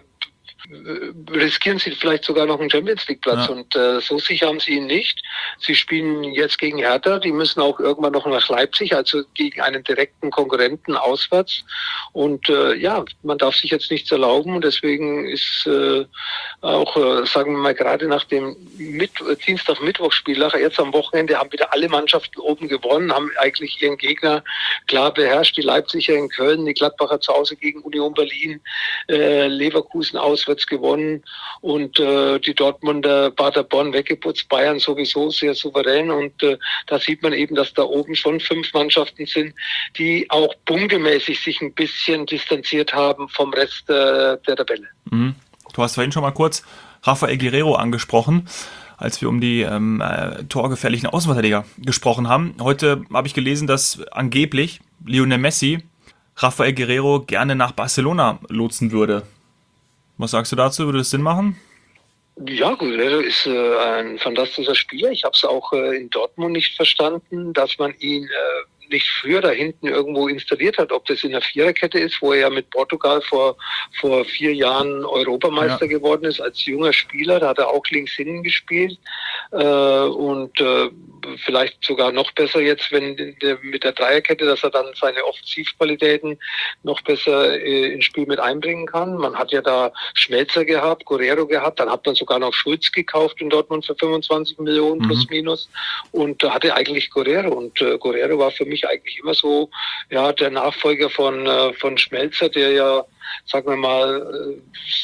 riskieren sie vielleicht sogar noch einen Champions-League-Platz. Ja. Und äh, so sicher haben sie ihn nicht. Sie spielen jetzt gegen Hertha, die müssen auch irgendwann noch nach Leipzig, also gegen einen direkten Konkurrenten auswärts. Und äh, ja, man darf sich jetzt nichts erlauben und deswegen ist äh, auch, äh, sagen wir mal, gerade nach dem Mit- Dienstag-Mittwoch-Spiel, jetzt am Wochenende haben wieder alle Mannschaften oben gewonnen, haben eigentlich ihren Gegner klar beherrscht. Die Leipziger in Köln, die Gladbacher zu Hause gegen Union Berlin, äh, Leverkusen auswärts gewonnen und äh, die Dortmunder Paderborn weggeputzt, Bayern sowieso sehr souverän und äh, da sieht man eben, dass da oben schon fünf Mannschaften sind, die auch punktemäßig sich ein bisschen distanziert haben vom Rest äh, der Tabelle. Mhm. Du hast vorhin schon mal kurz Rafael Guerreiro angesprochen, als wir um die ähm, äh, torgefährlichen Außenverteidiger gesprochen haben. Heute habe ich gelesen, dass angeblich Lionel Messi Rafael Guerreiro gerne nach Barcelona lotsen würde. Was sagst du dazu? Würde das Sinn machen? Ja, Guerreiro ist äh, ein fantastischer Spieler. Ich habe es auch äh, in Dortmund nicht verstanden, dass man ihn äh, nicht früher da hinten irgendwo installiert hat. Ob das in der Viererkette ist, wo er ja mit Portugal vor, vor vier Jahren Europameister ja. geworden ist als junger Spieler. Da hat er auch links hinten gespielt. Äh, und äh, vielleicht sogar noch besser jetzt, wenn der, mit der Dreierkette, dass er dann seine Offensivqualitäten noch besser äh, ins Spiel mit einbringen kann. Man hat ja da Schmelzer gehabt, Guerreiro gehabt, dann hat man sogar noch Schulz gekauft in Dortmund für fünfundzwanzig Millionen mhm. plus minus und da hatte eigentlich Guerreiro und äh, Guerreiro war für mich eigentlich immer so ja der Nachfolger von äh, von Schmelzer, der ja sagen wir mal,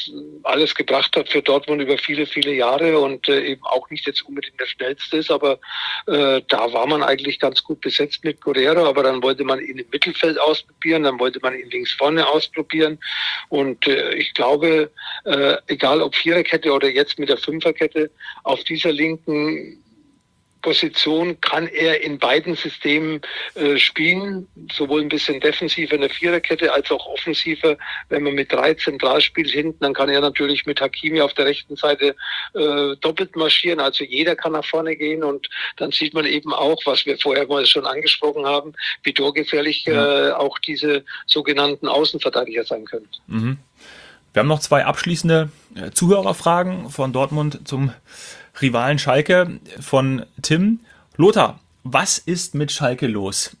alles gebracht hat für Dortmund über viele, viele Jahre und äh, eben auch nicht jetzt unbedingt der schnellste ist, aber äh, da war man eigentlich ganz gut besetzt mit Guerreiro, aber dann wollte man ihn im Mittelfeld ausprobieren, dann wollte man ihn links vorne ausprobieren und äh, ich glaube, äh, egal ob Viererkette oder jetzt mit der Fünferkette, auf dieser linken Position kann er in beiden Systemen äh, spielen, sowohl ein bisschen defensiver in der Viererkette als auch offensiver. Wenn man mit drei zentral spielt hinten, dann kann er natürlich mit Hakimi auf der rechten Seite äh, doppelt marschieren. Also jeder kann nach vorne gehen und dann sieht man eben auch, was wir vorher mal schon angesprochen haben, wie torgefährlich ja. äh, auch diese sogenannten Außenverteidiger sein können. Mhm. Wir haben noch zwei abschließende äh, Zuhörerfragen von Dortmund zum Rivalen Schalke von Tim. Lothar, was ist mit Schalke los?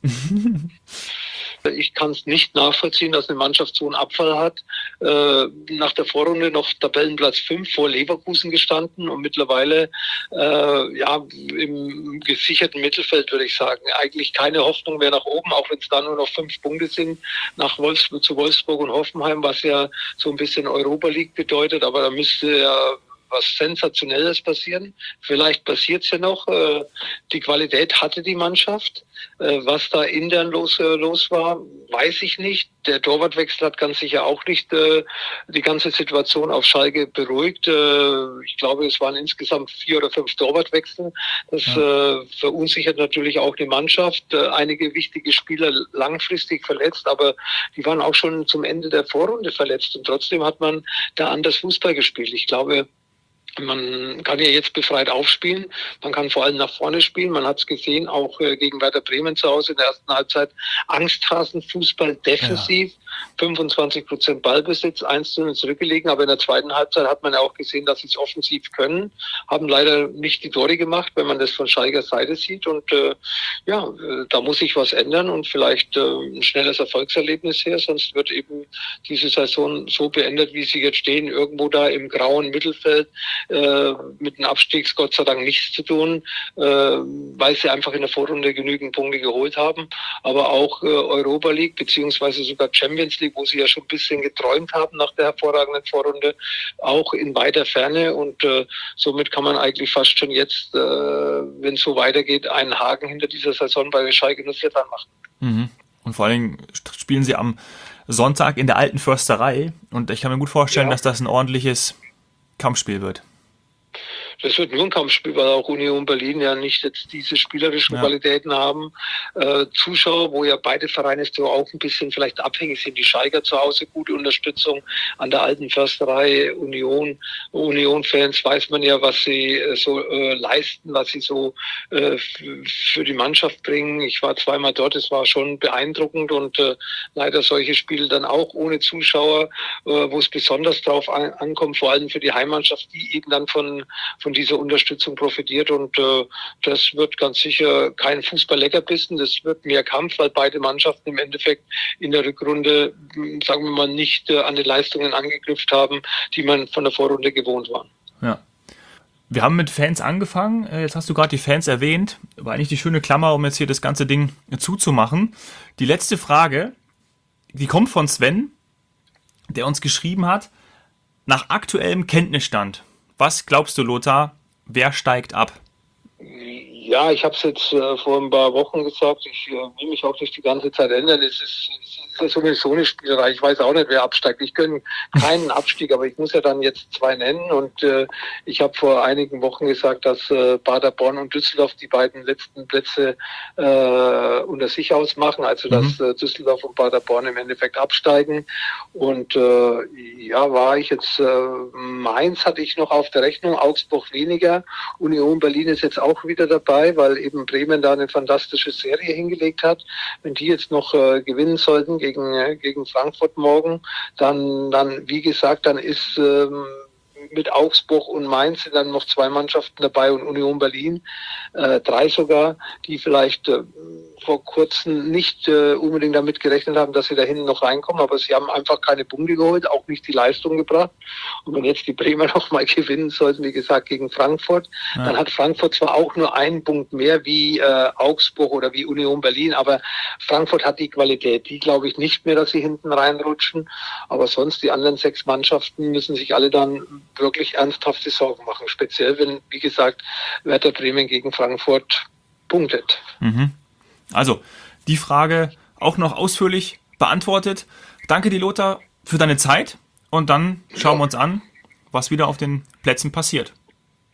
Ich kann es nicht nachvollziehen, dass eine Mannschaft so einen Abfall hat. Äh, nach der Vorrunde noch Tabellenplatz fünf vor Leverkusen gestanden und mittlerweile äh, ja im gesicherten Mittelfeld, würde ich sagen. Eigentlich keine Hoffnung mehr nach oben, auch wenn es da nur noch fünf Punkte sind nach Wolfsburg, zu Wolfsburg und Hoffenheim, was ja so ein bisschen Europa League bedeutet. Aber da müsste ja was Sensationelles passieren. Vielleicht passiert es ja noch. Die Qualität hatte die Mannschaft. Was da intern los, los war, weiß ich nicht. Der Torwartwechsel hat ganz sicher auch nicht die ganze Situation auf Schalke beruhigt. Ich glaube, es waren insgesamt vier oder fünf Torwartwechsel. Das ja. verunsichert natürlich auch die Mannschaft. Einige wichtige Spieler langfristig verletzt, aber die waren auch schon zum Ende der Vorrunde verletzt. Und trotzdem hat man da anders Fußball gespielt. Ich glaube, man kann ja jetzt befreit aufspielen, man kann vor allem nach vorne spielen, man hat es gesehen, auch äh, gegen Werder Bremen zu Hause in der ersten Halbzeit, Angsthasen-Fußball defensiv, ja. fünfundzwanzig Prozent Ballbesitz, eins zu null zurückgelegen, aber in der zweiten Halbzeit hat man ja auch gesehen, dass sie es offensiv können, haben leider nicht die Tore gemacht, wenn man das von Schalker Seite sieht und äh, ja, äh, da muss sich was ändern und vielleicht äh, ein schnelles Erfolgserlebnis her, sonst wird eben diese Saison so beendet, wie sie jetzt stehen, irgendwo da im grauen Mittelfeld, Äh, mit dem Abstiegs Gott sei Dank nichts zu tun, äh, weil sie einfach in der Vorrunde genügend Punkte geholt haben. Aber auch äh, Europa League beziehungsweise sogar Champions League, wo sie ja schon ein bisschen geträumt haben nach der hervorragenden Vorrunde, auch in weiter Ferne. Und äh, somit kann man eigentlich fast schon jetzt, äh, wenn es so weitergeht, einen Haken hinter dieser Saison bei Schalke null vier dran machen. Mhm. Und vor allen Dingen spielen sie am Sonntag in der alten Försterei. Und ich kann mir gut vorstellen, ja. dass das ein ordentliches Kampfspiel wird. Das wird nur ein Kampfspiel, weil auch Union Berlin ja nicht jetzt diese spielerischen ja. Qualitäten haben. Äh, Zuschauer, wo ja beide Vereine so auch ein bisschen vielleicht abhängig sind. Die Schalker zu Hause, gute Unterstützung an der alten Försterei. Union, Union-Fans weiß man ja, was sie äh, so äh, leisten, was sie so äh, für die Mannschaft bringen. Ich war zweimal dort, es war schon beeindruckend und äh, leider solche Spiele dann auch ohne Zuschauer, äh, wo es besonders drauf an, ankommt, vor allem für die Heimmannschaft, die eben dann von, von dieser Unterstützung profitiert und äh, das wird ganz sicher kein Fußball-Leckerbissen, das wird mehr Kampf, weil beide Mannschaften im Endeffekt in der Rückrunde, sagen wir mal, nicht äh, an die Leistungen angeknüpft haben, die man von der Vorrunde gewohnt war. Ja. Wir haben mit Fans angefangen, jetzt hast du gerade die Fans erwähnt, war eigentlich die schöne Klammer, um jetzt hier das ganze Ding zuzumachen. Die letzte Frage, die kommt von Sven, der uns geschrieben hat, nach aktuellem Kenntnisstand, was glaubst du, Lothar, wer steigt ab? Ja, ich habe es jetzt äh, vor ein paar Wochen gesagt, ich äh, will mich auch nicht die ganze Zeit ändern. Es ist, es ist sowieso eine Spielerei. Ich weiß auch nicht, wer absteigt. Ich gönne keinen Abstieg, aber ich muss ja dann jetzt zwei nennen. Und äh, ich habe vor einigen Wochen gesagt, dass äh, Paderborn und Düsseldorf die beiden letzten Plätze äh, unter sich ausmachen. Also dass mhm. äh, Düsseldorf und Paderborn im Endeffekt absteigen. Und äh, ja, war ich jetzt, äh, Mainz hatte ich noch auf der Rechnung, Augsburg weniger. Union Berlin ist jetzt auch wieder dabei, weil eben Bremen da eine fantastische Serie hingelegt hat. Wenn die jetzt noch äh, gewinnen sollten gegen, äh, gegen Frankfurt morgen, dann, dann, wie gesagt, dann ist ähm, mit Augsburg und Mainz sind dann noch zwei Mannschaften dabei und Union Berlin, äh, drei sogar, die vielleicht äh, vor kurzem nicht äh, unbedingt damit gerechnet haben, dass sie da hinten noch reinkommen, aber sie haben einfach keine Punkte geholt, auch nicht die Leistung gebracht. Und wenn jetzt die Bremer noch mal gewinnen sollten, wie gesagt, gegen Frankfurt, ja. dann hat Frankfurt zwar auch nur einen Punkt mehr wie äh, Augsburg oder wie Union Berlin, aber Frankfurt hat die Qualität. Die glaube ich nicht mehr, dass sie hinten reinrutschen. Aber sonst die anderen sechs Mannschaften müssen sich alle dann wirklich ernsthafte Sorgen machen. Speziell, wenn, wie gesagt, Werder Bremen gegen Frankfurt punktet. Mhm. Also, die Frage auch noch ausführlich beantwortet. Danke dir, Lothar, für deine Zeit und dann schauen wir uns an, was wieder auf den Plätzen passiert.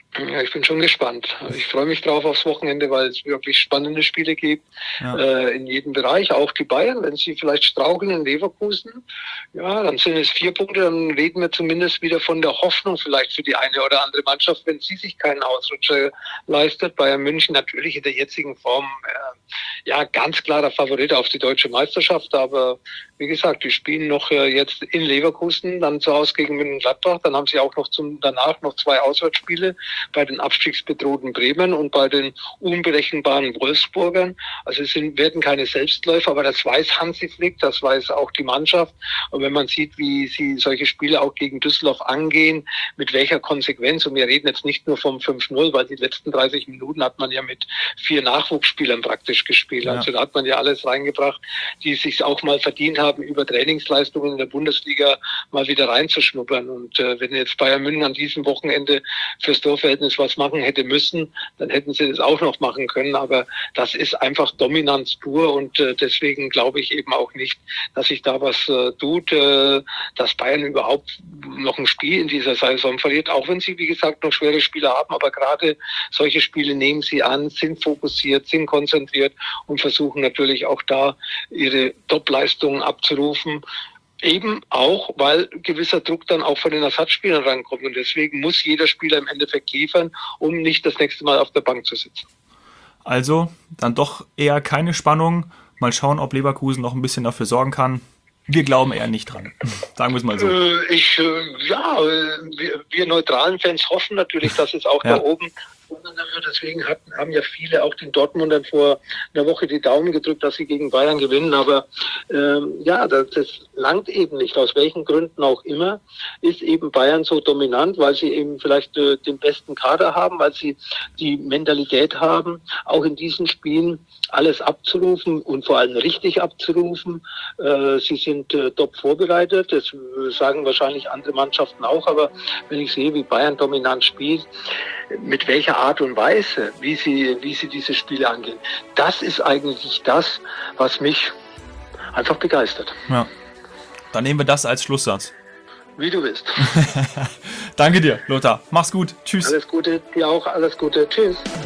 Ja, ich bin schon gespannt. Ich freue mich drauf aufs Wochenende, weil es wirklich spannende Spiele gibt, ja. äh, in jedem Bereich. Auch die Bayern, wenn sie vielleicht straucheln in Leverkusen, ja, dann sind es vier Punkte, dann reden wir zumindest wieder von der Hoffnung vielleicht für die eine oder andere Mannschaft, wenn sie sich keinen Ausrutscher leistet. Bayern München natürlich in der jetzigen Form, äh, ja, ganz klarer Favorit auf die deutsche Meisterschaft, aber wie gesagt, die spielen noch äh, jetzt in Leverkusen, dann zu Hause gegen Mönchengladbach, dann haben sie auch noch zum danach noch zwei Auswärtsspiele bei den abstiegsbedrohten Bremen und bei den unberechenbaren Wolfsburgern. Also es sind, werden keine Selbstläufer, aber das weiß Hansi Flick, das weiß auch die Mannschaft. Und wenn man sieht, wie sie solche Spiele auch gegen Düsseldorf angehen, mit welcher Konsequenz, und wir reden jetzt nicht nur vom fünf null, weil die letzten dreißig Minuten hat man ja mit vier Nachwuchsspielern praktisch gespielt. Ja. Also da hat man ja alles reingebracht, die es sich auch mal verdient haben, über Trainingsleistungen in der Bundesliga mal wieder reinzuschnuppern. Und äh, wenn jetzt Bayern München an diesem Wochenende fürs Torverhältnis was machen hätte müssen, dann hätten sie das auch noch machen können. Aber das ist einfach Dominanz pur und äh, deswegen glaube ich eben auch nicht, dass sich da was äh, tut, äh, dass Bayern überhaupt noch ein Spiel in dieser Saison verliert, auch wenn sie, wie gesagt, noch schwere Spiele haben. Aber gerade solche Spiele nehmen sie an, sind fokussiert, sind konzentriert und versuchen natürlich auch da ihre Top-Leistungen abzurufen. Eben auch, weil gewisser Druck dann auch von den Ersatzspielern rankommt. Und deswegen muss jeder Spieler im Endeffekt liefern, um nicht das nächste Mal auf der Bank zu sitzen. Also dann doch eher keine Spannung. Mal schauen, ob Leverkusen noch ein bisschen dafür sorgen kann. Wir glauben eher nicht dran. Sagen wir es mal so. Äh, ich, äh, ja, wir, wir neutralen Fans hoffen natürlich, dass es auch ja. da oben deswegen hatten, haben ja viele auch den Dortmundern vor einer Woche die Daumen gedrückt, dass sie gegen Bayern gewinnen. Aber ähm, ja, das, das langt eben nicht. Aus welchen Gründen auch immer ist eben Bayern so dominant, weil sie eben vielleicht äh, den besten Kader haben, weil sie die Mentalität haben, auch in diesen Spielen alles abzurufen und vor allem richtig abzurufen. Äh, sie sind äh, top vorbereitet. Das sagen wahrscheinlich andere Mannschaften auch. Aber wenn ich sehe, wie Bayern dominant spielt, mit welcher Art und Weise, wie sie, wie sie diese Spiele angehen, das ist eigentlich das, was mich einfach begeistert. Ja, dann nehmen wir das als Schlusssatz. Wie du willst. Danke dir, Lothar. Mach's gut. Tschüss. Alles Gute, dir auch. Alles Gute. Tschüss.